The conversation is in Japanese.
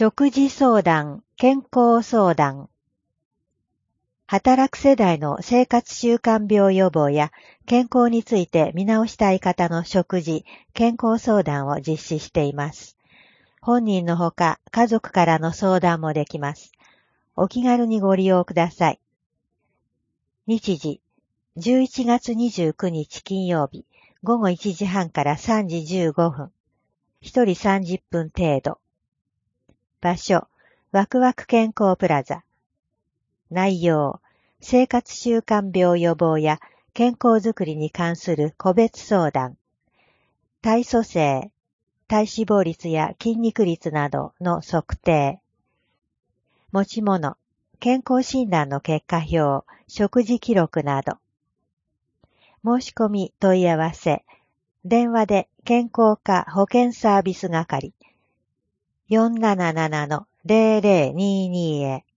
食事相談、健康相談。働く世代の生活習慣病予防や健康について見直したい方の食事、健康相談を実施しています。本人のほか家族からの相談もできます。お気軽にご利用ください。日時、11月29日金曜日、午後1時半から3時15分。1人30分程度。場所、ワクワク健康プラザ。内容、生活習慣病予防や健康づくりに関する個別相談。体組成、体脂肪率や筋肉率などの測定。持ち物、健康診断の結果表、食事記録など。申し込み問い合わせ。電話で健康課保健サービス係。477-0022へ。